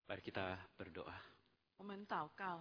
Mari kita berdoa. 我们祷告，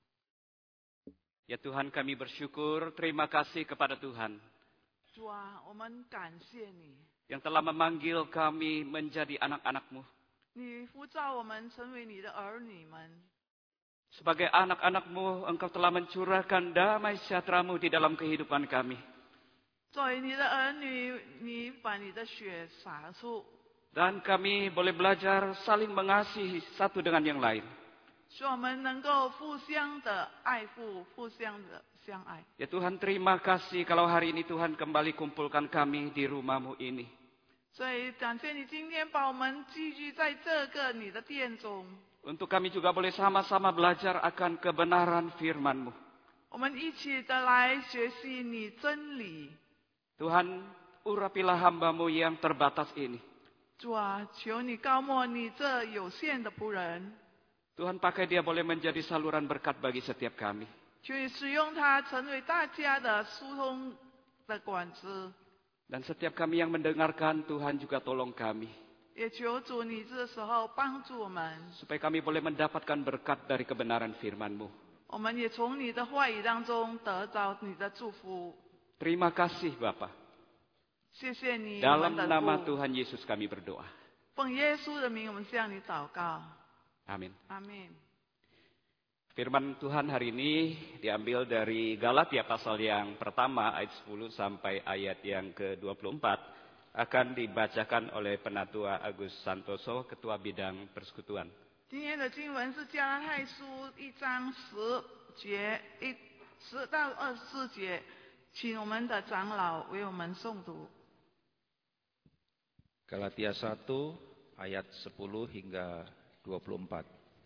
Ya Tuhan, kami bersyukur, terima kasih kepada Tuhan 主啊，我们感谢你， yang telah memanggil kami menjadi anak-anak-Mu. 你呼召我们成为你的儿女们。 Sebagai anak-anak-Mu, Engkau telah mencurahkan damai sejahtera-Mu di dalam kehidupan kami. 作为你的儿女，你把你的血洒出， Dan kami boleh belajar saling mengasihi satu dengan yang lain. 使我们能够互相的爱护，互相的相爱。 Ya Tuhan, terima kasih kalau hari ini Tuhan kembali kumpulkan kami di rumah-Mu ini. 所以感谢你今天把我们聚集在这个你的殿中， Untuk kami juga boleh sama-sama belajar akan kebenaran firman-Mu. 我们一起的来学习你真理。 Tuhan, urapilah hamba-Mu yang terbatas ini. 主啊，求你高莫你这有限的仆人， Tuhan, pakai dia boleh menjadi saluran berkat bagi setiap kami. 求你使用它成为大家的疏通的管子。 Dan setiap kami yang mendengarkan, Tuhan juga tolong kami. 也求主你这时候帮助我们， Supaya kami boleh mendapatkan berkat dari kebenaran firman-Mu. 我们也从你的话语当中得到你的祝福。 Terima kasih Bapa. 谢谢你，我 Dalam 们的 nama 父， Tuhan Yesus kami berdoa. 奉耶稣的名，我们向你祷告。 Amin. 阿门。 Firman Tuhan hari ini diambil dari Galatia pasal yang pertama ayat 10 sampai ayat yang ke-24. Akan dibacakan oleh Penatua Agus Santoso, Ketua Bidang Persekutuan. 今天的经文是加拉太书1章10到24节，请我们的长老为我们诵读。 Galatia 1 ayat 10 hingga 24.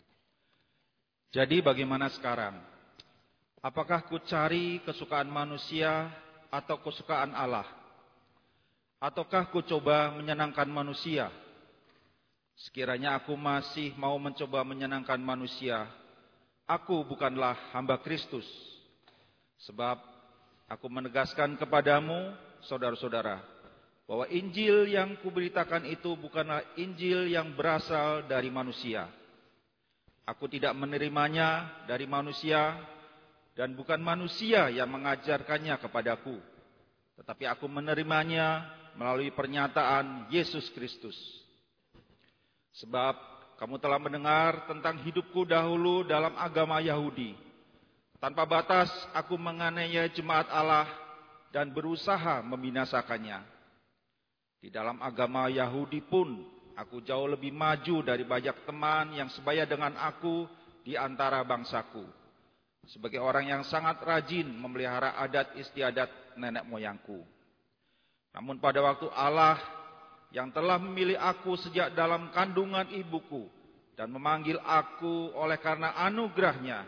Jadi bagaimana sekarang? Apakah ku cari kesukaan manusia atau kesukaan Allah? Ataukah ku coba menyenangkan manusia? Sekiranya aku masih mau mencoba menyenangkan manusia, aku bukanlah hamba Kristus. Sebab aku menegaskan kepadamu, saudara-saudara, bahwa Injil yang kuberitakan itu bukanlah Injil yang berasal dari manusia. Aku tidak menerimanya dari manusia, dan bukan manusia yang mengajarkannya kepadaku, tetapi aku menerimanya melalui pernyataan Yesus Kristus. Sebab kamu telah mendengar tentang hidupku dahulu dalam agama Yahudi. Tanpa batas aku menganiaya jemaat Allah dan berusaha membinasakannya. Di dalam agama Yahudi pun aku jauh lebih maju dari banyak teman yang sebaya dengan aku di antara bangsaku. Sebagai orang yang sangat rajin memelihara adat istiadat nenek moyangku. Namun pada waktu Allah yang telah memilih aku sejak dalam kandungan ibuku dan memanggil aku oleh karena anugerahnya,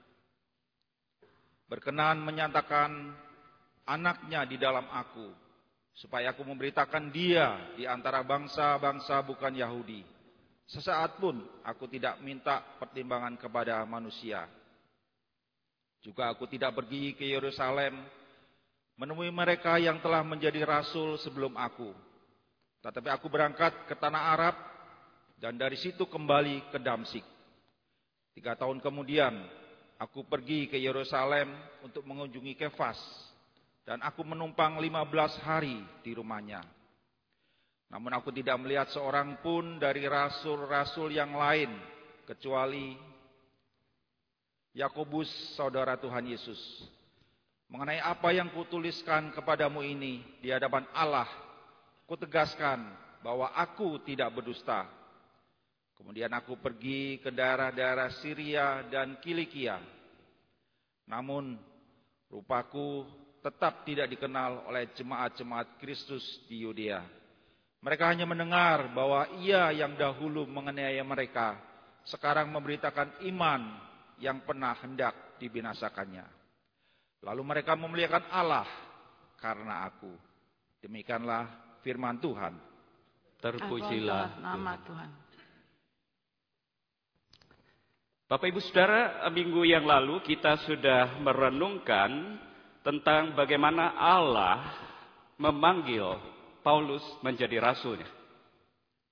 berkenan menyatakan anaknya di dalam aku, supaya aku memberitakan dia di antara bangsa-bangsa bukan Yahudi. Sesaat pun aku tidak minta pertimbangan kepada manusia. Juga aku tidak pergi ke Yerusalem menemui mereka yang telah menjadi rasul sebelum aku. Tetapi aku berangkat ke tanah Arab dan dari situ kembali ke Damsyik. 3 tahun kemudian aku pergi ke Yerusalem untuk mengunjungi Kefas. Dan aku menumpang 15 hari di rumahnya. Namun aku tidak melihat seorang pun dari rasul-rasul yang lain, kecuali Yakobus, saudara Tuhan Yesus. Mengenai apa yang kutuliskan kepadamu ini di hadapan Allah, kutegaskan bahwa aku tidak berdusta. Kemudian aku pergi ke daerah-daerah Syria dan Kilikia. Namun rupaku tetap tidak dikenal oleh jemaat-jemaat Kristus di Yudea. Mereka hanya mendengar bahwa ia yang dahulu menganiaya mereka, sekarang memberitakan iman yang pernah hendak dibinasakannya. Lalu mereka memuliakan Allah karena aku. Demikianlah firman Tuhan. Terpujilah nama Tuhan. Tuhan. Bapak Ibu Saudara, minggu yang lalu kita sudah merenungkan tentang bagaimana Allah memanggil Paulus menjadi rasulnya.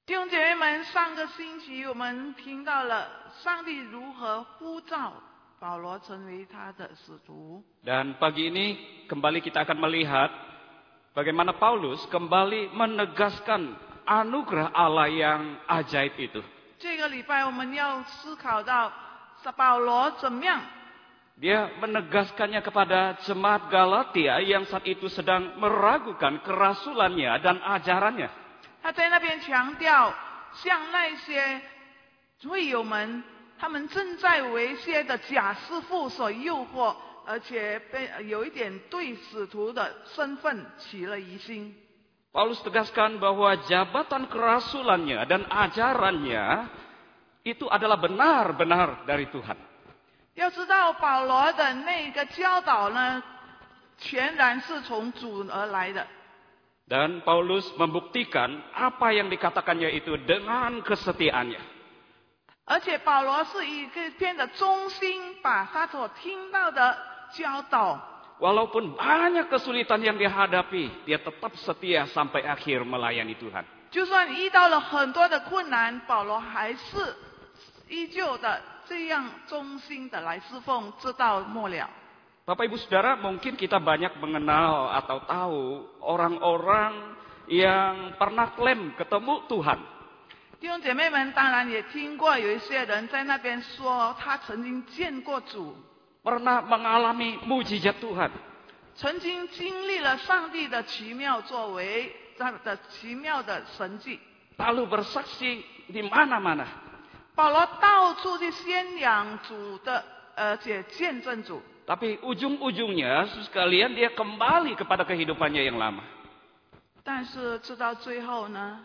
弟兄姐妹们，上个星期我们听到了上帝如何呼召保罗成为他的使徒。 Dan pagi ini kembali kita akan melihat bagaimana Paulus kembali menegaskan anugerah Allah yang ajaib itu. 这个礼拜我们要思考到保罗怎么样 Dia menegaskannya kepada jemaat Galatia yang saat itu sedang meragukan kerasulannya dan ajarannya. 他在那边强调，像那些会友们，他们正在为一些的假师傅所诱惑，而且有一点对使徒的身份起了疑心。 Paulus tegaskan bahwa jabatan kerasulannya dan ajarannya itu adalah benar-benar dari Tuhan. 要知道保罗的那个教导呢，全然是从主而来的。 Dan Paulus membuktikan apa yang dikatakannya itu dengan kesetiaannya. 而且保罗是以一片的忠心，把他所听到的教导。 Walaupun banyak kesulitan yang dihadapi, dia tetap setia sampai akhir melayani Tuhan. 就算遇到了很多的困难，保罗还是依旧的这样忠心的来侍奉，直到末了。 Bapak Ibu Saudara, mungkin kita banyak mengenal atau tahu orang-orang yang pernah klaim ketemu Tuhan. 弟兄姐妹们当然也听过有一些人在那边说他曾经见过主， Pernah mengalami mujizat Tuhan. 曾经经历了上帝的奇妙作为，他的奇妙的神迹。 Lalu bersaksi di mana-mana. 保罗到处去宣扬主的，而且见证主。 Tapi ujung-ujungnya sekalian dia kembali kepada kehidupannya yang lama. 但是直到最后呢，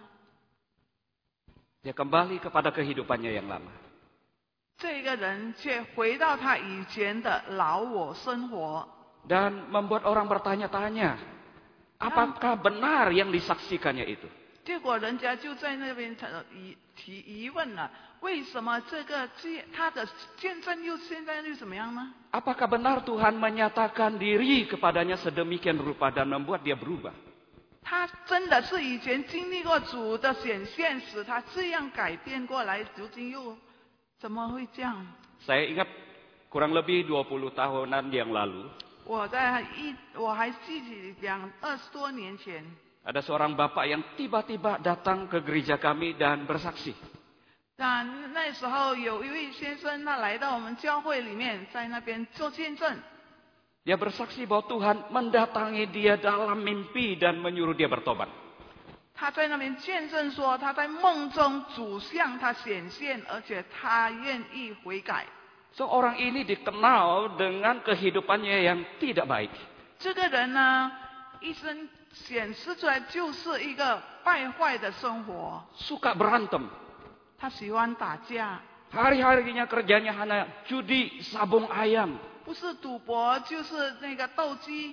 Dia kembali kepada kehidupannya yang lama. 这个人却回到他以前的老我生活。 Dan membuat orang bertanya-tanya, apakah benar yang disaksikannya itu? 结果人家就在那边提疑问了：为什么这个他的见证现在又怎么样呢？ Apakah benar Tuhan menyatakan diri kepadanya sedemikian rupa dan membuat dia berubah? 他真的是以前经历过主的显现，使他这样改变过来，如今又怎么会这样？ Saya ingat kurang lebih 20 tahunan yang lalu, 我还记起20多年前， ada seorang bapak yang tiba-tiba datang ke gereja kami dan bersaksi. 那时候有一位先生，他来到我们教会里面，在那边做见证。 Dia bersaksi bahwa Tuhan mendatangi dia dalam mimpi dan menyuruh dia bertobat. 他在那边见证说，他在梦中主向他显现，而且他愿意悔改。 Seorang ini dikenal dengan kehidupannya yang tidak baik. 这个人呢，一生显示出来就是一个败坏的生活。 Suka berantem. 他喜欢打架， Hari-harinya kerjanya hanya judi, sabung ayam. 不是赌博就是那个斗鸡。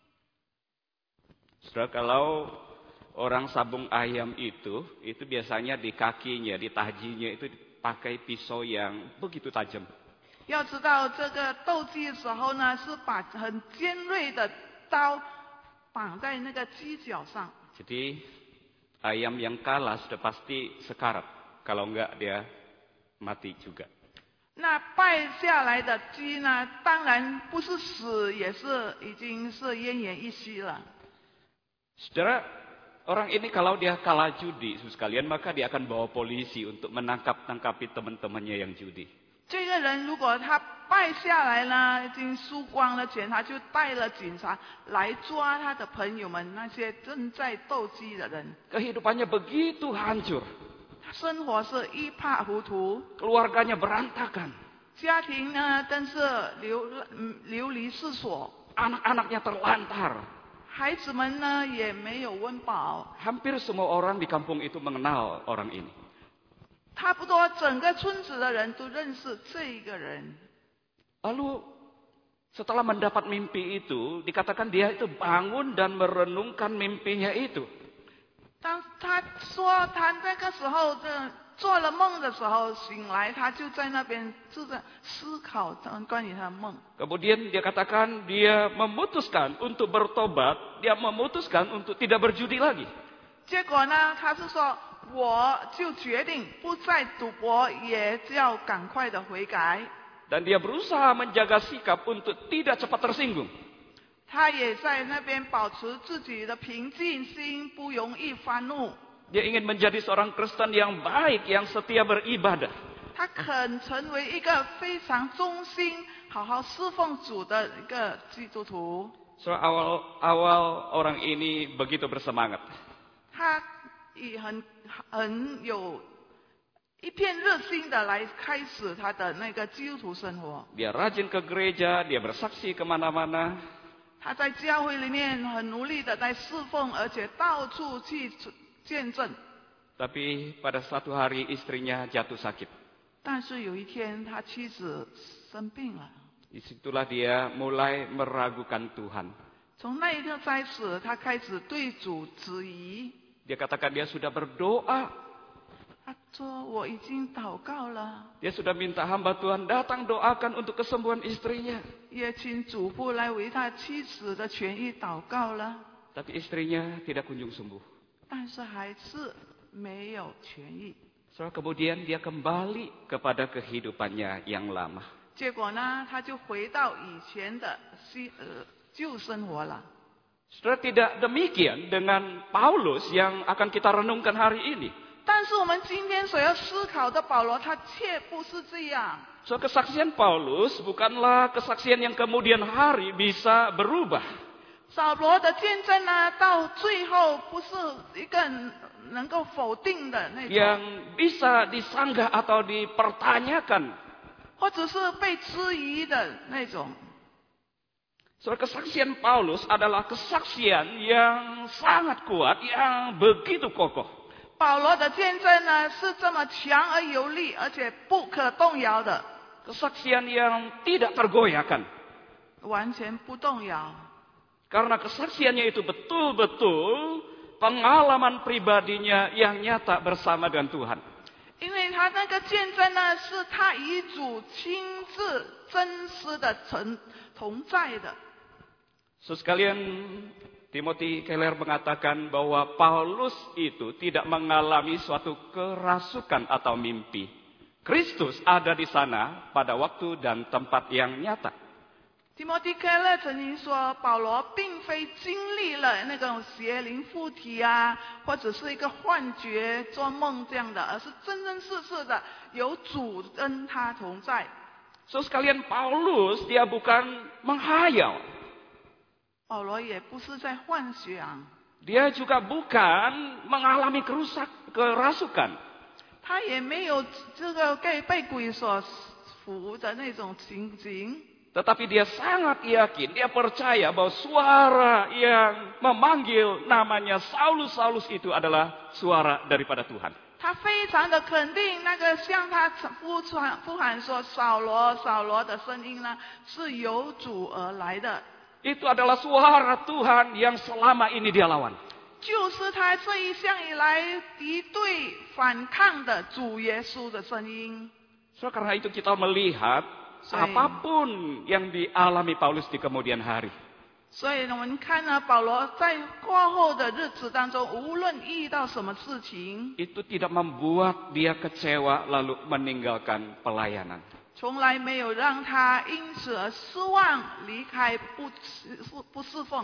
Saudara, kalau orang sabung ayam itu biasanya di kakinya, di tajinya itu pakai pisau yang begitu tajam. 要知道这个斗鸡的时候呢，是把很尖锐的刀绑在那个鸡脚上。 Jadi ayam yang kalah sudah pasti sekarat. Kalau enggak dia mati juga. 那败下来的鸡呢，当然不是死，也是已经是奄奄一息了。 Saudara, orang ini kalau dia kalah judi, sekalian, maka dia akan bawa polisi untuk menangkap-tangkapi teman-temannya yang judi. 这个人如果他败下来呢，已经输光了钱，他就带了警察来抓他的朋友们，那些正在斗鸡的人。 Kehidupannya begitu hancur. 他生活是一塌糊涂， Keluarganya berantakan. 家庭呢更是流离失所， Anak-anaknya terlantar. 孩子们呢也没有温饱。 Hampir semua orang di kampung itu mengenal orang ini. 差不多整个村子的人都认识这一个人。 Lalu setelah mendapat mimpi itu, dikatakan dia itu bangun dan merenungkan mimpinya itu. 当他说他那个时候做了梦的时候醒来，他就在那边就在思考关于他的梦。 Kemudian dia katakan dia memutuskan untuk bertobat, dia memutuskan untuk tidak berjudi lagi. 结果呢，他是说我就决定不再赌博，也要赶快的悔改。 Dan dia berusaha menjaga sikap untuk tidak cepat tersinggung. 他也在那边保持自己的平静心，不容易发怒。 Dia ingin menjadi seorang Kristen yang baik, yang setia beribadah. 他肯成为一个非常忠心、好好侍奉主的一个基督徒。 So awal orang ini begitu bersemangat. 他也很有一片热心的来开始他的那个基督徒生活。 Dia rajin ke gereja, dia bersaksi kemana-mana. 他在教会里面很努力的在侍奉，而且到处去见证。 Tapi pada suatu hari istrinya jatuh sakit. 但是有一天，他妻子生病了。 Disitulah dia mulai meragukan Tuhan. 从那一刻开始，他开始对主质疑。 Dia katakan dia sudah berdoa. 他说：“我已经祷告了， Dia sudah minta hamba Tuhan datang doakan untuk kesembuhan istrinya. 也请主父来为他妻子的痊愈祷告了， Tapi istrinya tidak kunjung sembuh. 但是还是没有痊愈。 So, kemudian dia kembali kepada kehidupannya yang lama. 结果呢，他就回到以前的旧生活了。 Saudara, tidak demikian dengan Paulus yang akan kita renungkan hari ini. 但是我们今天所要思考的保罗，他却不是这样。 So, kesaksian Paulus bukanlah kesaksian yang kemudian hari bisa berubah. 保罗的见证呢，到最后不是一个能够否定的那种， Yang bisa disanggah atau dipertanyakan. 或者是被质疑的那种。 So, kesaksian Paulus adalah kesaksian yang sangat kuat, yang begitu kokoh. 保罗的见证呢，是这么强而有力，而且不可动摇的， Kesaksian yang tidak tergoyahkan. 完全不动摇。 Karena kesaksiannya itu betul-betul pengalaman pribadinya yang nyata bersama dengan Tuhan. 因为他那个见证呢，是他与主亲自真实的同在的。 So, sekalian, Timothy Keller mengatakan bahwa Paulus itu tidak mengalami suatu kerasukan atau mimpi. Kristus ada di sana pada waktu dan tempat yang nyata. Timothy Keller 曾经说，保罗并非经历了那种邪灵附体啊，或者是一个幻觉、做梦这样的，而是真真实实的有主跟他同在。 So, sekalian, Paulus dia bukan menghayal. 保罗也不是在幻想， Dia juga bukan mengalami kerasukan. 他也没有这个被鬼所附的那种情景。 Tetapi dia sangat yakin, dia percaya bahwa suara yang memanggil namanya Saulus, Saulus itu adalah suara daripada Tuhan. 他非常的肯定，那个向他呼喊说扫罗，扫罗的声音呢，是由主而来的。 Itu adalah suara Tuhan yang selama ini dia lawan. 就是他这一向以来敌对反抗的主耶稣的声音。 So, karena itu kita melihat apapun yang dialami Paulus di kemudian hari. 所以我们看呢，保罗在过后的日子当中，无论遇到什么事情， Itu tidak membuat dia kecewa lalu meninggalkan pelayanan. 从来没有让他因此而失望，离开不侍奉。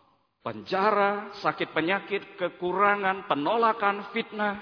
Penjara, sakit penyakit, kekurangan, penolakan, fitnah.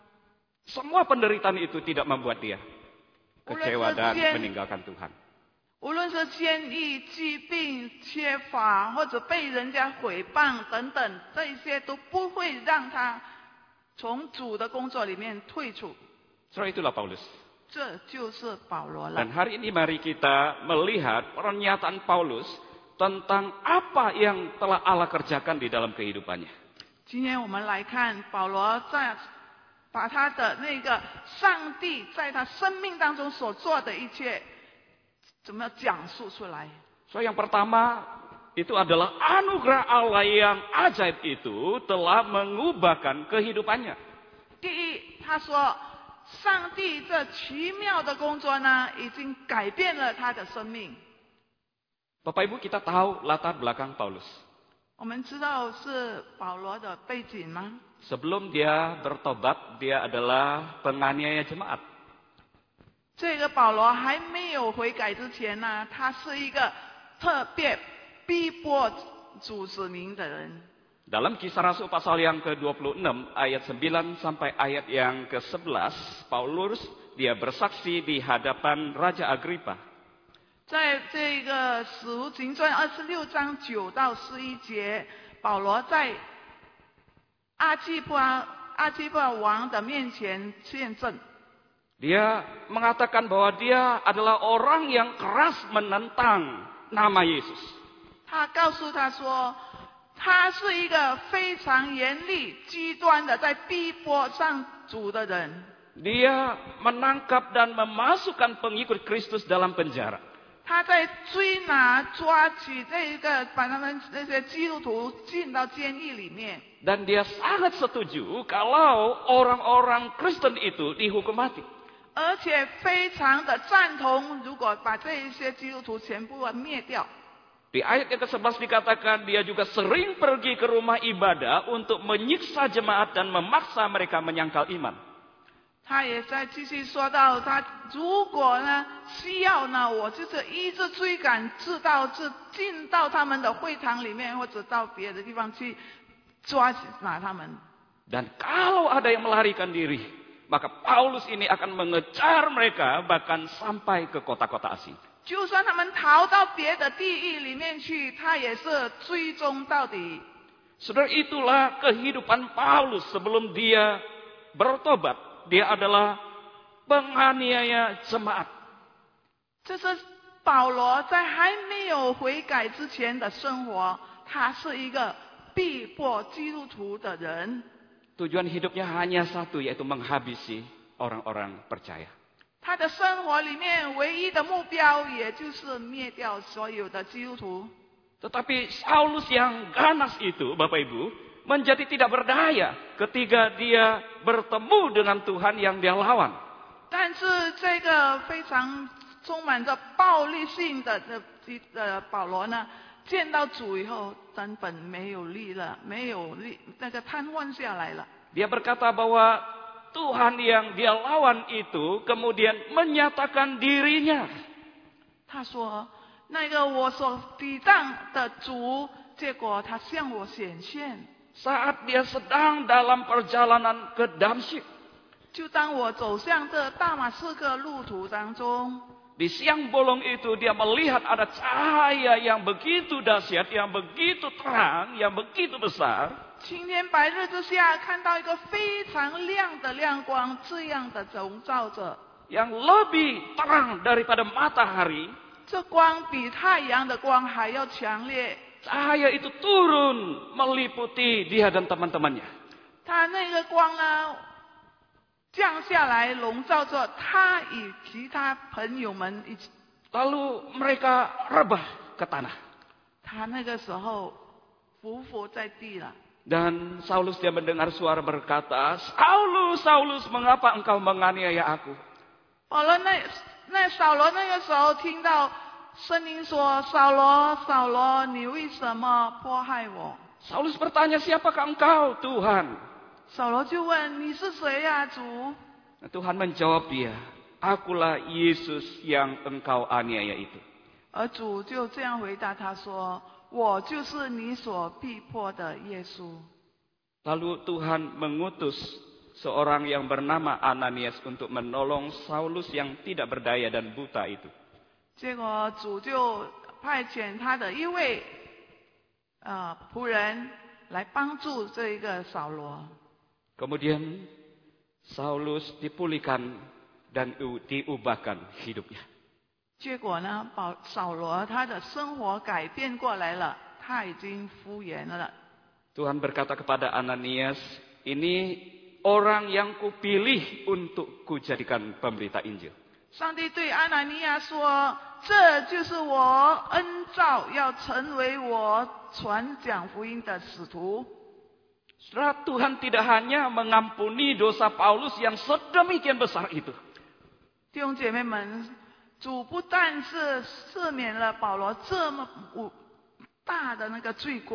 Semua penderitaan itu tidak membuat dia kecewa dan meninggalkan Tuhan. 无论是监狱、疾病、缺乏，或者被人家毁谤等等，这些都不会让他从主的工作里面退出。 So, itulah Paulus. 这就是保罗了。 Dan hari ini mari kita melihat pernyataan Paulus tentang apa yang telah Allah kerjakan di dalam kehidupannya. 今天我们来看保罗在把他的那个上帝在他生命当中所做的一切，怎么讲述出来？ So, yang pertama itu adalah anugerah Allah yang ajaib itu telah mengubahkan kehidupannya. 第一，他说上帝这奇妙的工作呢，已经改变了他的生命。 Bapak Ibu, kita tahu latar belakang Paulus. 我们知道是保罗的背景吗？ Sebelum dia bertobat, dia adalah penganiaya jemaat. 这个保罗还没有悔改之前呢，他是一个特别逼迫主子民的人。 Dalam Kisah Rasul pasal yang ke-26 ayat 9 sampai ayat yang ke-11, Paulus dia bersaksi di hadapan Raja Agripa. 在这个使徒行传26章9到11节，保罗在阿基波王的面前见证。 Dia mengatakan bahwa dia adalah orang yang keras menentang nama Yesus. 他告诉他说，他是一个非常严厉、极端的在逼迫上主的人。 Dia menangkap dan memasukkan pengikut Kristus dalam penjara. 他在追拿、抓取这个，把他们那些基督徒进到监狱里面。 Dan dia sangat setuju kalau orang-orang Kristen itu dihukum mati. 而且非常的赞同，如果把这一些基督徒全部灭掉。 Di ayat yang ke-11 dikatakan dia juga sering pergi ke rumah ibadah untuk menyiksa jemaat dan memaksa mereka menyangkal iman. 他也在继续说到，他如果呢需要呢，我就是一直追赶，进到他们的会堂里面，或者到别的地方去抓拿他们。 Dan kalau ada yang melarikan diri, maka Paulus ini akan mengejar mereka bahkan sampai ke kota-kota asing. 就算他们逃到别的地狱里面去，他也是追踪到底。 Saudara, itulah kehidupan Paulus sebelum dia bertobat. Dia adalah penganiaya jemaat. 这是保罗在还没有悔改之前的生活，他是一个逼迫基督徒的人。 Tujuan hidupnya hanya satu, yaitu menghabisi orang-orang percaya. 他的生活里面唯一的目标，也就是灭掉所有的基督徒。 Tetapi Saulus yang ganas itu, Bapak Ibu, menjadi tidak berdaya ketika dia bertemu dengan Tuhan yang dia lawan. 但是这个非常充满着暴力性的保罗呢，见到主以后根本没有力了，没有力，那个瘫痪下来了。 Dia berkata bahwa Tuhan yang dia lawan itu kemudian menyatakan dirinya. 他说：“那个我所抵挡的主，结果他向我显现。 Saat dia sedang dalam perjalanan ke Damsyik. 就当我走向这大马士革路途当中， Di siang bolong itu dia melihat ada cahaya yang begitu dahsyat, yang begitu terang, yang begitu besar. 青天白日之下，看到一个非常亮的亮光，这样的笼罩着。 Yang lebih terang daripada matahari. 这光比太阳的光还要强烈。 Cahaya itu turun meliputi dia dan teman-temannya. 他那个光呢，降下来笼罩着他与其他朋友们一起。 Lalu mereka rebah ke tanah. 他那个时候匍匐在地了。 Dan Saulus dia mendengar suara berkata, Saulus, Saulus, mengapa engkau menganiaya aku? 保罗扫罗那个时候听到声音说：“扫罗，扫罗，你为什么迫害我？” Saulus bertanya, siapakah engkau, Tuhan? 扫罗就问：“你是谁呀，主？” Tuhan menjawab dia, akulah Yesus yang engkau aniaya itu. 而主就这样回答他说：“我就是你所逼迫的耶稣。” Lalu Tuhan mengutus seorang yang bernama Ananias untuk menolong Saulus yang tidak berdaya dan buta itu. 结果主就派遣他的一位仆人来帮助这一个扫罗。 Kemudian Saulus dipulihkan dan diubahkan hidupnya. 结果呢，扫罗他的生活改变过来了，他已经复原了。 Tuhan berkata kepada Ananias, ini orang yang kupilih untuk kujadikan pemberita Injil. 上帝对阿拿尼亚说：“这就是我恩召，要成为我传讲福音的使徒。” Saudara, Tuhan tidak hanya mengampuni dosa Paulus yang sedemikian besar itu. 弟兄姐妹们，主不但是赦免了保罗这么大的那个罪过，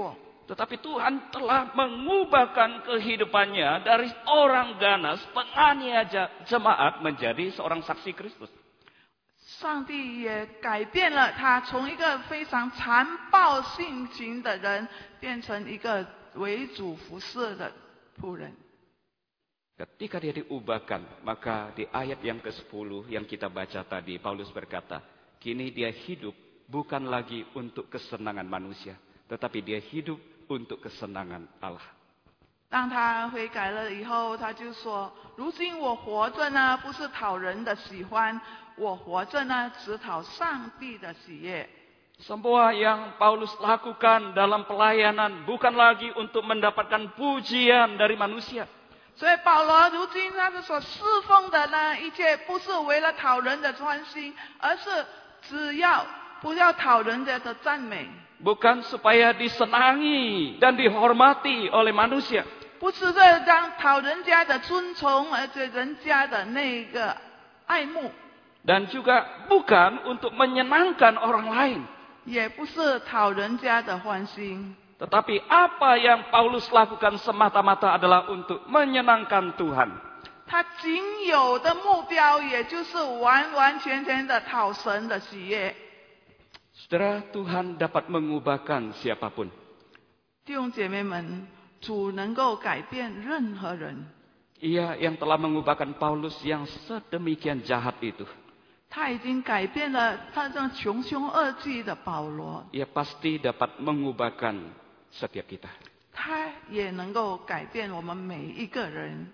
Tetapi Tuhan telah mengubahkan kehidupannya dari orang ganas, penganiaya jemaat menjadi seorang saksi Kristus. 上帝也改变了他，从一个非常残暴性情的人，变成一个为主服侍的仆人。 Ketika dia diubahkan, maka di ayat yang ke-10 yang kita baca tadi, Paulus berkata, kini dia hidup bukan lagi untuk kesenangan manusia, tetapi dia hidup untuk kesenangan Allah. 当他悔改了以后，他就说：“如今我活着呢，不是讨人的喜欢，我活着呢，只讨上帝的喜悦。” Semua yang Paulus lakukan dalam pelayanan bukan lagi untuk mendapatkan pujian dari manusia. 所以保罗如今他是所侍奉的呢，一切不是为了讨人的欢心，而是不要讨人家的赞美。 Bukan supaya disenangi dan dihormati oleh manusia. 不是这让讨人家的尊崇，而且人家的那个爱慕。 Dan juga bukan untuk menyenangkan orang lain. 也不是讨人家的欢心。 Tetapi apa yang Paulus lakukan semata-mata adalah untuk menyenangkan Tuhan. 他仅有的目标，也就是完完全全的讨神的喜悦。 Saudara, Tuhan dapat mengubahkan siapapun. 弟兄姐妹们，主能够改变任何人。 Ia yang telah mengubahkan Paulus yang sedemikian jahat itu. 他已经改变了他这穷凶恶极的保罗。 Ia pasti dapat mengubahkan setiap kita. 他也能够改变我们每一个人。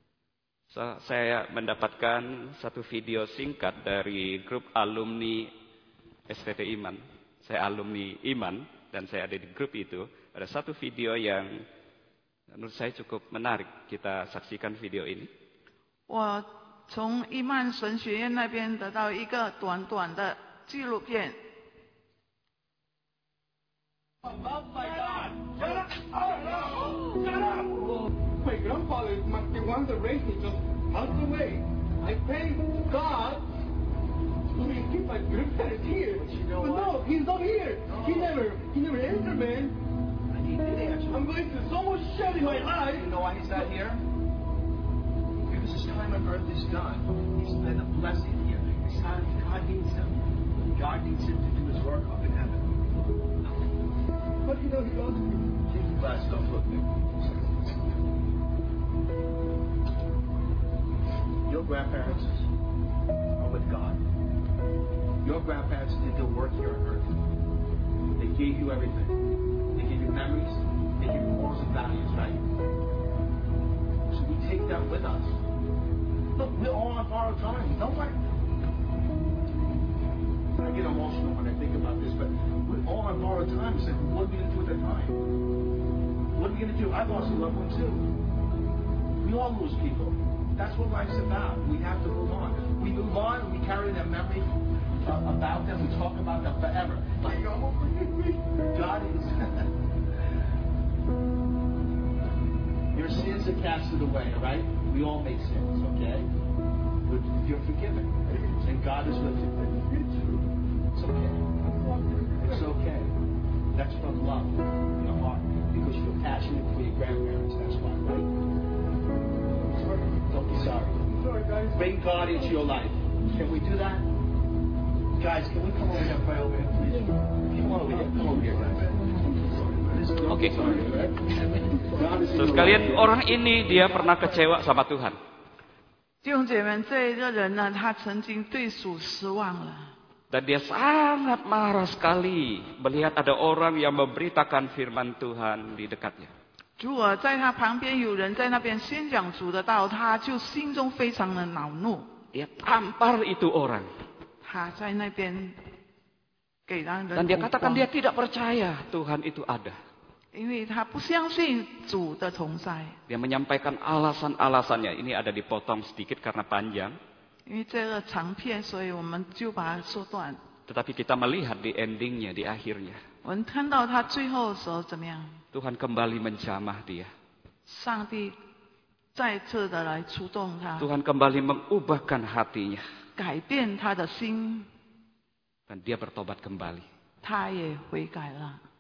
Saya mendapatkan satu video singkat dari grup alumni STT Iman. Saya alumni Iman dan saya ada di grup itu. Ada satu video yang menurut saya cukup menarik. Kita saksikan video ini. 我从伊曼神学院那边得到一个短短的纪录片。 My God! Shut up! Shut up! My grandfather must be one that raised me just months away. I thank God to keep my grandparents here. But you know what? No, he's not here. No. He never answered, man. And he did answer. I'm going through so much shit in my life. You know why he's not here? Because his time on earth is done. He's been a blessing here. God needs him. God needs him to do his work up in heaven. But you know he loves me. Take the glass, don't look there. Your grandparents are with God. Your grandparents did the work here on earth. They gave you everything. They gave you memories. They gave you morals and values, right? So we take that with us. Look, we're all on borrowed time. Don't worry. I get emotional when I think about this, but we're all on borrowed time. So what are we going to do with that time? What are we going to do? I lost a loved one too. We all lose people. That's what life's about. We have to move on. We move on and we carry that memory about them. We talk about them forever. God is... Your sins are casted away, right? We all make sins, okay? But you're forgiven. And God is with you. It's okay. It's okay. That's from love in your heart. Because you're passionate for your grandparents. That's why, right? Don't be sorry. Sorry, guys. Bring God into your life. Can we do that? Guys, can we come over here and pray over here, please? Come over here. Come over here, guys. Oke. Terus sekalian, orang ini dia pernah kecewa sama Tuhan. 弟兄姐妹，这个人呢，他曾经对主失望了。 Dan dia sangat marah sekali melihat ada orang yang memberitakan firman Tuhan di dekatnya. 如果在他旁边有人在那边宣讲主的道，他就心中非常的恼怒。 Dia tampar itu orang. 他在那边给让人 Dan dia 恐 katakan 慌 dia tidak percaya Tuhan itu ada. 因为他不相信主的同在。 Dia menyampaikan alasan-alasannya. Ini ada dipotong sedikit karena panjang. 因为这个长片，所以我们就把它缩短。 Tetapi kita melihat di endingnya, di akhirnya. 我们看到他最后的时候怎么样？ Tuhan kembali menjamah dia. 上帝再次的来触动他， Tuhan kembali mengubahkan hatinya. 改变他的心， Dan dia bertobat kembali. 他也悔改了。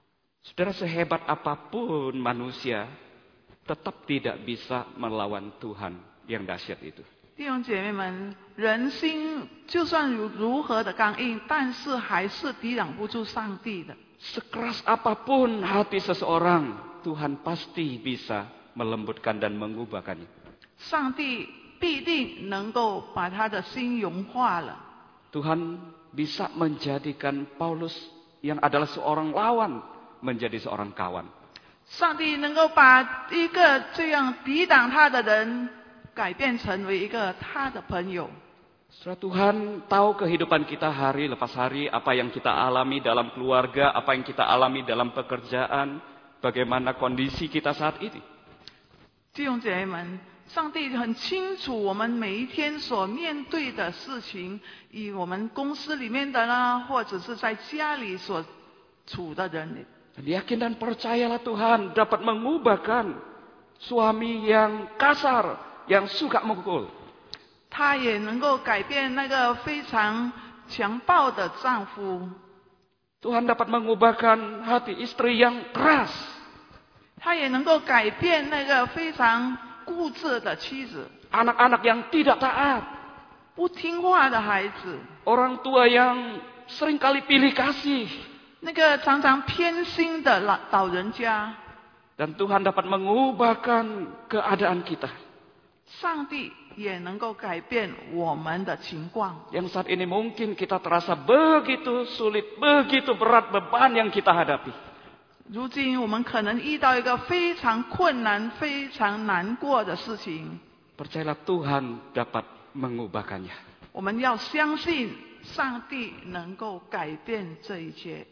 Saudara, sehebat apapun manusia, tetap tidak bisa melawan Tuhan yang dahsyat itu. 弟兄姐妹们，人心就算如何的刚硬，但是还是抵挡不住上帝的。 Sekeras apapun hati seseorang, Tuhan pasti bisa melembutkan dan mengubahkannya. 上帝必定能够把他的心融化了。 Tuhan bisa menjadikan Paulus yang adalah seorang lawan menjadi seorang kawan. 上帝能够把一个这样抵挡他的人改变成为一个他的朋友。 Saudara, Tuhan tahu kehidupan kita hari lepas hari, apa yang kita alami dalam keluarga, apa yang kita alami dalam pekerjaan, bagaimana kondisi kita saat ini. 弟兄姐妹们，上帝很清楚我们每一天所面对的事情，以我们公司里面的啦，或者是在家里所处的人。 Yakin dan percayalah Tuhan dapat mengubahkan suami yang kasar, yang suka memukul. 他也能够改变那个非常强暴的丈夫。 Tuhan dapat mengubahkan hati istri yang keras. 他也能够改变那个非常固执的妻子， Anak-anak yang tidak taat. 不听话的孩子， Orang tua yang seringkali pilih kasih. 那个常常偏心的老人家。 Dan Tuhan dapat mengubahkan keadaan kita. 上帝也能够改变我们的情况。 Yang saat ini mungkin kita terasa begitu sulit, begitu berat beban yang kita hadapi. 如今我们可能遇到一个非常困难、非常难过的事情， Percayalah Tuhan dapat mengubahkannya. 我们要相信上帝能够改变这一切。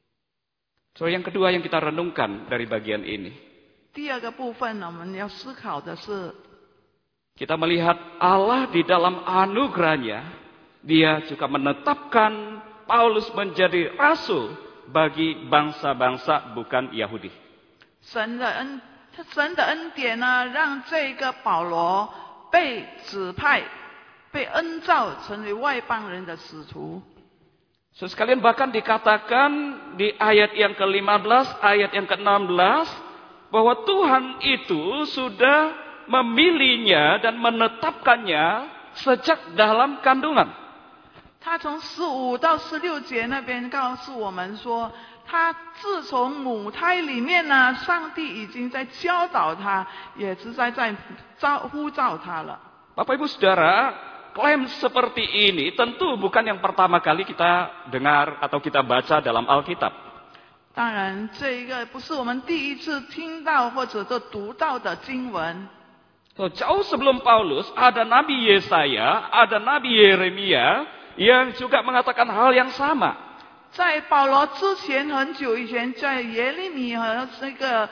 So, yang kedua yang kita renungkan dari bagian ini, 第二个部分呢，我们要思考的是， kita melihat Allah di dalam anugerahnya, Dia juga menetapkan Paulus menjadi rasul bagi bangsa-bangsa bukan Yahudi. 神的恩典呢，让这个保罗被指派、被恩召成为外邦人的使徒。 So, sekalian bahkan dikatakan di ayat yang ke-15, ayat yang ke-16, bahwa Tuhan itu sudah memilihnya dan menetapkannya sejak dalam kandungan. 他从15到16节那边告诉我们说，他自从母胎里面呢，上帝已经在教导他，也是在呼召他了。 Bapak Ibu Saudara, klaim seperti ini tentu bukan yang pertama kali kita dengar atau kita baca dalam Alkitab. 当然，这一个不是我们第一次听到或者是读到的经文。 So, jauh sebelum Paulus, ada Nabi Yesaya, ada Nabi Yeremia yang juga mengatakan hal yang sama. 在保罗之前很久以前，在耶利米和这个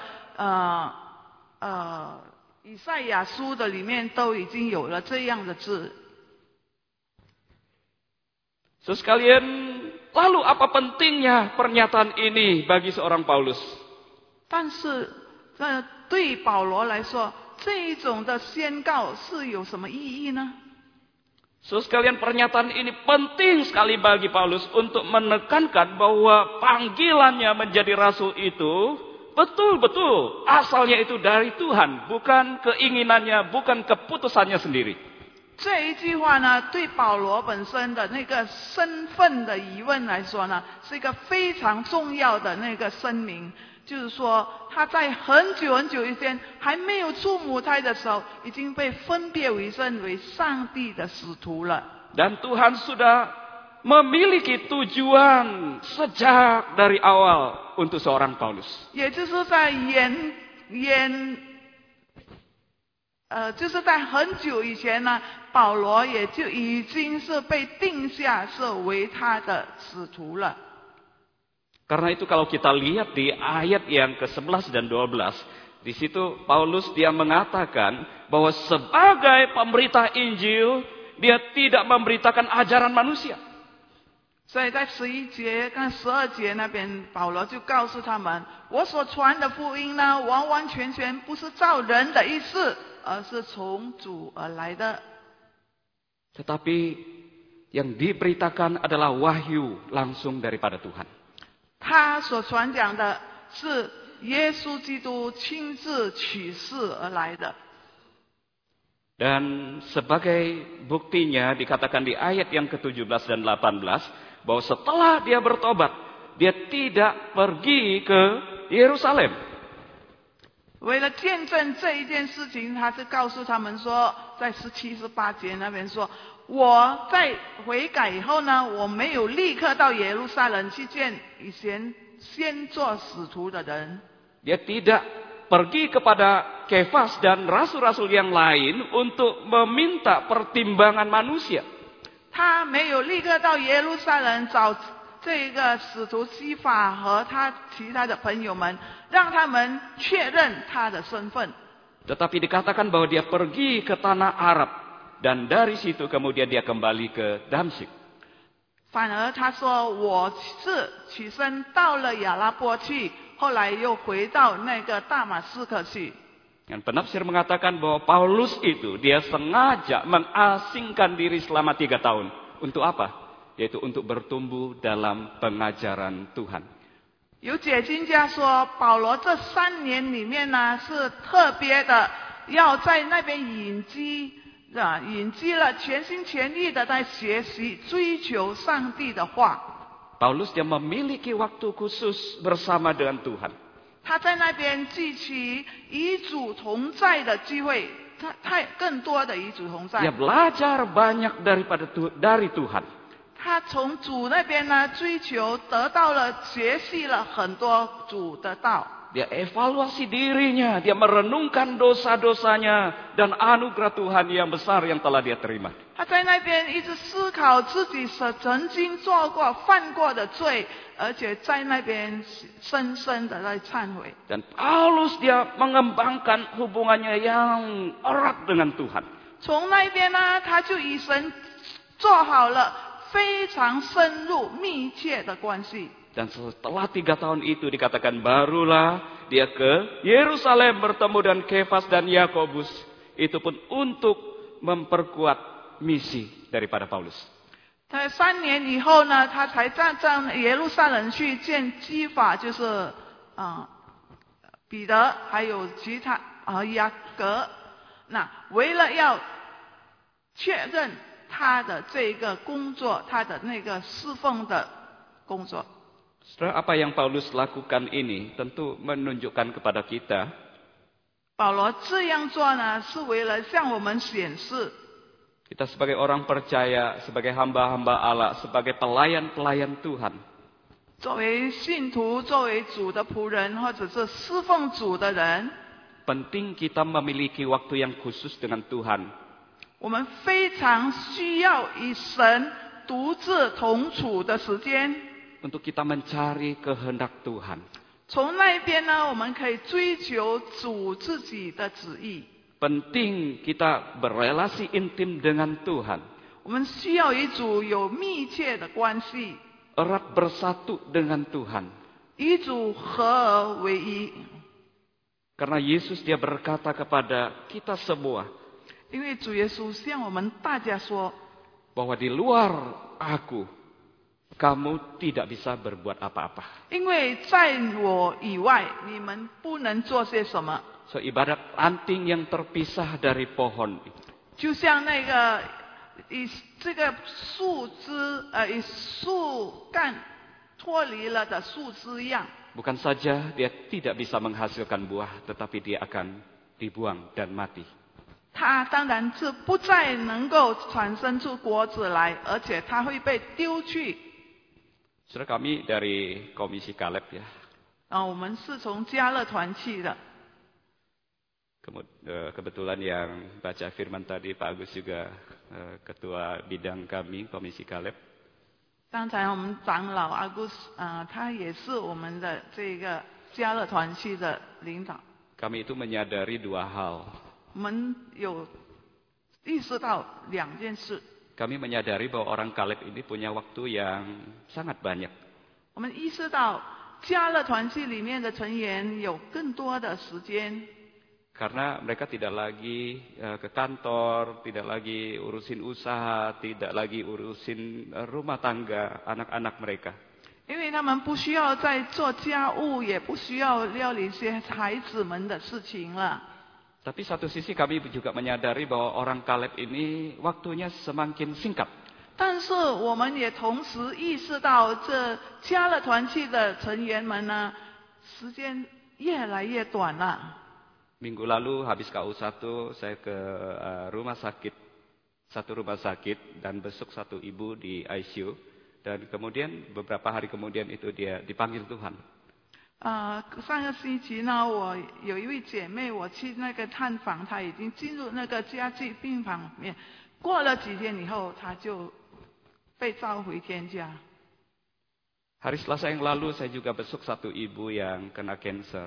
以赛亚书的里面都已经有了这样的字。 So, sekalian, lalu apa pentingnya pernyataan ini bagi seorang Paulus? 但是，对保罗来说，这一种的宣告是有什么意义呢？ So, sekalian, pernyataan ini penting sekali bagi Paulus untuk menekankan bahwa panggilannya menjadi rasul itu betul-betul asalnya itu dari Tuhan, bukan keinginannya, bukan keputusannya sendiri. 这一句话呢，对保罗本身的那个身份的疑问来说呢，是一个非常重要的那个声明。就是说，他在很久很久以前还没有出母胎的时候，已经被分别为圣为上帝的使徒了。 Dan Tuhan sudah memiliki tujuan sejak dari awal untuk seorang Paulus. 也就是在就是在很久以前呢，保罗也就已经是被定下是为他的使徒了。 Karena itu kalau kita lihat di ayat yang ke-11 dan 12, di situ Paulus dia mengatakan bahwa sebagai pemberita Injil, dia tidak memberitakan ajaran manusia. 所以在11节跟12节那边，保罗就告诉他们，我所传的福音呢，完完全全不是照人的意思，而是从主而来的。 Tetapi yang diberitakan adalah wahyu langsung daripada Tuhan. 他所传讲的是耶稣基督亲自取世而来的。 Dan sebagai buktinya dikatakan di ayat yang ke-17 dan 18 bahwa setelah dia bertobat, dia tidak pergi ke Yerusalem. 为了见证这一件事情，他是告诉他们说，在17、18节那边说，我在悔改以后呢，我没有立刻到耶路撒冷去见以前先做使徒的人。 Dia tidak pergi kepada Kefas dan rasul-rasul yang lain untuk meminta pertimbangan manusia. 他没有立刻到耶路撒冷找这个使徒西法和他其他的朋友们，让他们确认他的身份。 Tetapi dikatakan bahwa dia pergi ke tanah Arab dan dari situ kemudian dia kembali ke Damsyik. 反而他说我是起身到了亚拉波去，后来又回到那个大马士革去。 Dan penafsir mengatakan bahwa Paulus itu dia sengaja mengasingkan diri selama 3 tahun. Untuk apa? Yaitu untuk bertumbuh dalam pengajaran Tuhan. 有解经家说，保罗这3年里面呢，是特别的要在那边隐居，隐居了，全心全意的在学习、追求上帝的话。 Paulus dia memiliki waktu khusus bersama dengan Tuhan. 他在那边聚集与主同在的机会，更多的与主同在。 Dia belajar banyak dari Tuhan. 他从主那边呢追求，得到了学习了很多主的道。 Dia evaluasi dirinya, dia merenungkan dosa-dosanya dan anugerah Tuhan yang besar yang telah dia terima. 他在那边一直思考自己曾经做过、犯过的罪，而且在那边深深的在忏悔。 Dan Paulus dia mengembangkan hubungannya yang erat dengan Tuhan. 从那边呢，他就与神做好了非常深入、密切的关系。 Dan setelah 3 tahun itu dikatakan barulah dia ke Yerusalem bertemu dengan Kefas dan Yakobus. Itu pun untuk memperkuat misi daripada Paulus. 在3年以后呢，他才到耶路撒冷去见基法，就是彼得还有其他雅各。那为了要确认他的这个工作，他的那个侍奉的工作。 Saudara, apa yang Paulus lakukan ini tentu menunjukkan kepada kita 保罗这样做呢，是为了向我们显示， kita sebagai orang percaya, sebagai hamba-hamba Allah, sebagai pelayan-pelayan Tuhan. 作为信徒、作为主的仆人，或者是侍奉主的人， Penting kita memiliki waktu yang khusus dengan Tuhan. 我们非常需要与神独自同处的时间。 Untuk kita mencari kehendak Tuhan. 从那边呢，我们可以追求主自己的旨意。 Penting kita berelasi intim dengan Tuhan. 我们需要与主有密切的关系， Erat bersatu dengan Tuhan. 与主合而为一。 Karena Yesus dia berkata kepada kita semua 因为主耶稣向我们大家说， bahwa di luar aku kamu tidak bisa berbuat apa-apa. 因为在我以外，你们不能做些什么。 So ibarat ranting yang terpisah dari pohon. 就像那个以这个树枝以树干脱离了的树枝一样。 Bukan saja dia tidak bisa menghasilkan buah, tetapi dia akan dibuang dan mati. 它当然是不再能够产生出果子来，而且它会被丢去。 Saudara, kami dari Komisi Kaleb ya. 我们是从加勒团去的。 Kebetulan yang baca firman tadi Pak Agus juga ketua bidang kami Komisi Kaleb. 刚才我们长老阿古斯他也是我们的这个加勒团去的领导。 Kami itu menyadari 2 hal. 我们有意识到2件事。 Kami menyadari bahwa orang Kaleb ini punya waktu yang sangat banyak. 我们意识到加勒团契里面的成员有更多的时间。 Karena mereka tidak lagi ke kantor, tidak lagi urusin usaha, tidak lagi urusin rumah tangga anak-anak mereka. 因为他们不需要再做家务，也不需要料理一些孩子们的事情了。 Tapi satu sisi kami juga menyadari bahwa orang Kaleb ini waktunya semakin singkat. 但是我们也同时意识到，这加勒团契的成员们呢，时间越来越短了。 Minggu lalu habis KU1 saya ke rumah sakit, satu rumah sakit dan besuk satu ibu di ICU dan kemudian beberapa hari kemudian itu dia dipanggil Tuhan. 上个星期呢，我有一位姐妹，我去那个探访，她已经进入那个家居病房里面，过了几天以后，她就被召回天家。 Hari Selasa yang lalu saya juga besuk satu ibu yang kena cancer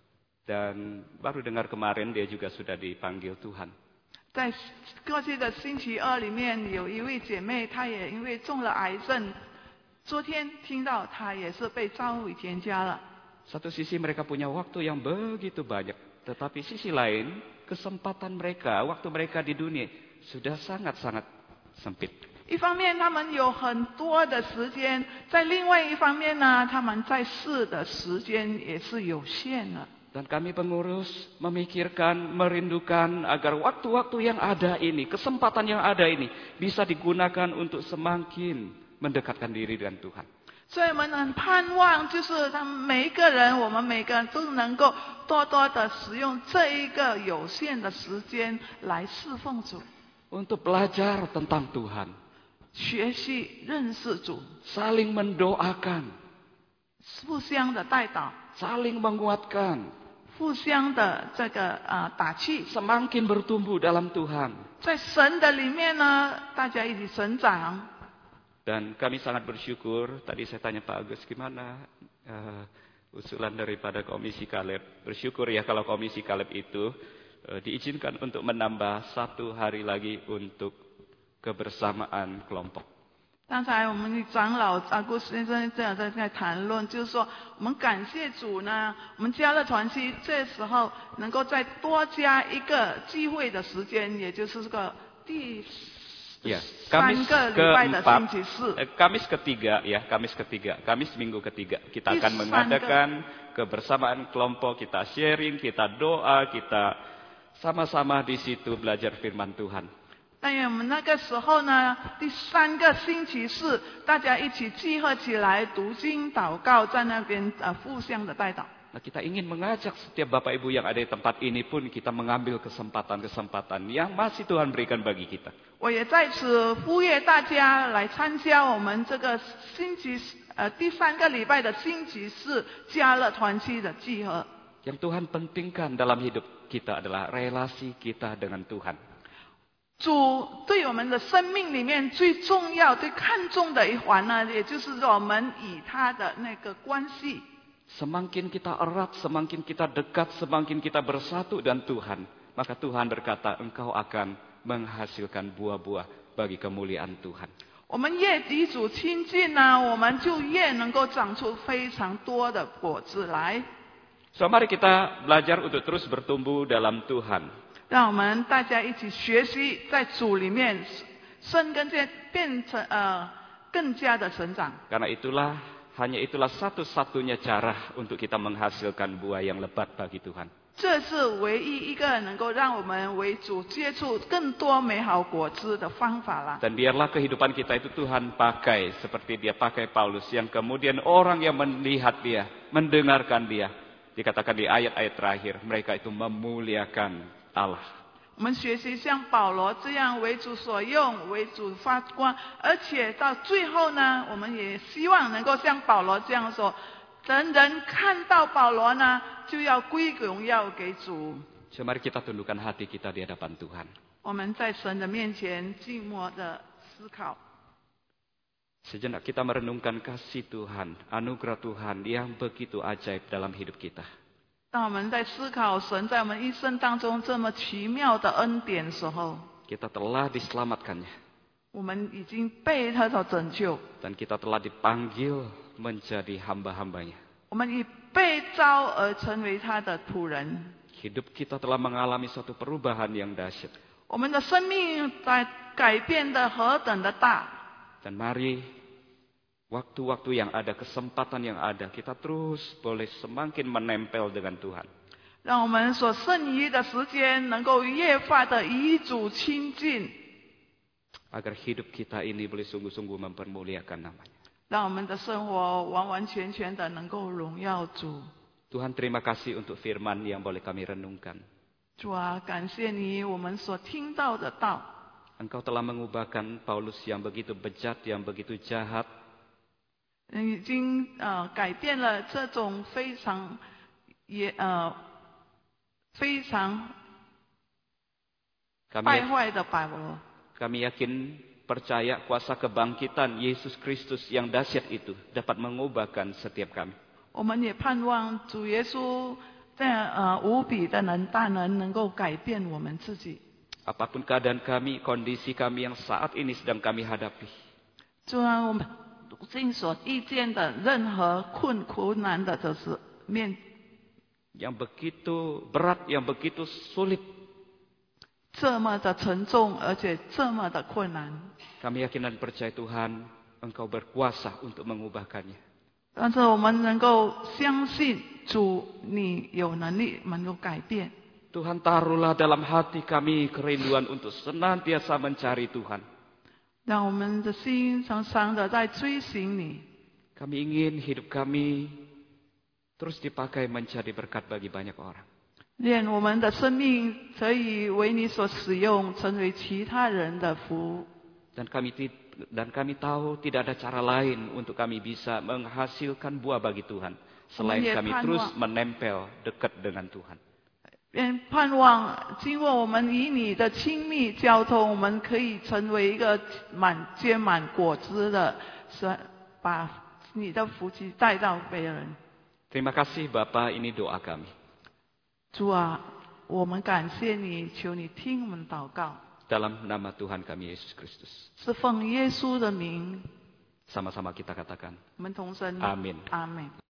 dan baru dengar kemarin dia juga sudah dipanggil Tuhan. 在过去的星期二里面，有一位姐妹，她也因为中了癌症，昨天听到她也是被召回天家了。 Satu sisi mereka punya waktu yang begitu banyak, tetapi sisi lain kesempatan mereka, waktu mereka di dunia sudah sangat-sangat sempit. 一方面他们有很多的时间，在另外一方面呢，他们在世的时间也是有限的。 Dan kami pengurus memikirkan, merindukan agar waktu-waktu yang ada ini, kesempatan yang ada ini bisa digunakan untuk semakin mendekatkan diri dengan Tuhan. 所以我们很盼望，就是他们每一个人，我们每个人都能够多多的使用这一个有限的时间来侍奉主， Untuk belajar tentang Tuhan, 学习认识主， saling mendoakan, 互相的带导， saling menguatkan, 互相的这个打气， semakin bertumbuh dalam Tuhan. 在神的里面呢，大家一起成长。 Dan kami sangat bersyukur, tadi saya tanya Pak Agus gimana usulan daripada Komisi Kaleb. Bersyukur ya kalau Komisi Kaleb itu diizinkan untuk menambah 1 hari lagi untuk kebersamaan kelompok. 刚才我们的长老阿古先生这样在谈论，就是说我们感谢主呢，我们加勒团契这时候能够再多加一个聚会的时间，也就是这个第 Ya, 3个礼拜的星期四。 Kamis ketiga ya, Kamis minggu ketiga kita akan mengadakan kebersamaan kelompok, kita sharing, kita doa, kita sama-sama di situ belajar firman Tuhan. 但愿我们那个时候呢，第3个星期四，大家一起集合起来读经、祷告，在那边互相的带导。 Nah, kita ingin mengajak setiap Bapak Ibu yang ada di tempat ini pun kita mengambil kesempatan-kesempatan yang masih Tuhan berikan bagi kita. 我也在此呼吁大家来参加我们这个第3个礼拜的星期四加勒团契的集合。 Yang Tuhan pentingkan dalam hidup kita adalah relasi kita dengan Tuhan. 主对我们的生命里面最重要、最看重的一环呢，也就是我们与他的那个关系。 Semakin kita erat, semakin kita dekat, semakin kita bersatu dengan Tuhan, maka Tuhan berkata, engkau akan menghasilkan buah-buah bagi kemuliaan Tuhan. 我们越与主亲近呢，我们就越能够长出非常多的果子来。 So, mari kita belajar untuk terus bertumbuh dalam Tuhan. 让我们大家一起学习，在主里面生根，变成更加的成长。 Karena hanya itulah satu-satunya cara untuk kita menghasilkan buah yang lebat bagi Tuhan. 这是唯一一个能够让我们为主接触更多美好果子的方法啦。 Dan biarlah kehidupan kita itu Tuhan pakai seperti dia pakai Paulus, yang kemudian orang yang melihat dia, mendengarkan dia, dikatakan di ayat-ayat terakhir, mereka itu memuliakan Allah. 我们学习像保罗这样为主所用，为主发光，而且到最后呢，我们也希望能够像保罗这样说，人人看到保罗呢，就要归荣耀给主。 So, mari kita tundukkan hati kita di hadapan Tuhan. 我们在神的面前静默的思考。 Sejenak kita merenungkan kasih Tuhan, anugerah Tuhan yang begitu ajaib dalam hidup kita. 当我们在思考神在我们一生当中这么奇妙的恩典的时候， Kita telah diselamatkannya. 我们已经被他所拯救， Dan kita telah dipanggil menjadi hamba-hambanya. 我们已被召而成为他的仆人。 Hidup kita telah mengalami suatu perubahan yang dahsyat. 我们的生命在改变的何等的大！ Dan mari waktu-waktu yang ada, kesempatan yang ada, kita terus boleh semakin menempel dengan Tuhan. 让我们所剩余的时间能够越发的与主亲近， Agar hidup kita ini boleh sungguh-sungguh mempermuliakan namanya. 让我们的生活完完全全的能够荣耀主。 Tuhan, terima kasih untuk firman yang boleh kami renungkan. 主啊，感谢你，我们所听到的道， Engkau telah mengubahkan Paulus yang begitu bejat, yang begitu jahat, 已经改变了这种非常败坏的保罗。 Kami yakin percaya kuasa kebangkitan Yesus Kristus yang dahsyat itu dapat mengubahkan setiap kami. 我们也盼望主耶稣在无比的大能能够改变我们自己。 Apapun keadaan kami, kondisi kami yang saat ini sedang kami hadapi. 主啊，我们如今所遇见的任何困难的就是 yang begitu berat, yang begitu sulit. 这么的沉重，而且这么的困难。 Kami yakin dan percaya Tuhan, Engkau berkuasa untuk mengubahkannya. 但是我们能够相信主，你有能力能够改变。 Tuhan, taruhlah dalam hati kami kerinduan untuk senantiasa mencari Tuhan. 让我们的心常常的在追寻你。 Kami ingin hidup kami terus dipakai menjadi berkat bagi banyak orang. 愿我们的生命可以为你所使用，成为其他人的福。 Dan kami tahu tidak ada cara lain untuk kami bisa menghasilkan buah bagi Tuhan selain kami terus menempel dekat dengan Tuhan. 愿盼望经过我们与你的亲密交通，我们可以成为一个结满果子的，把你的福气带到别人。 Terima kasih Bapa, ini doa kami. 主啊，我们感谢你，求你听我们祷告。 Dalam nama Tuhan kami Yesus Kristus. 是奉耶稣的名， Sama-sama kita katakan. 我们同声 Amin. Amin。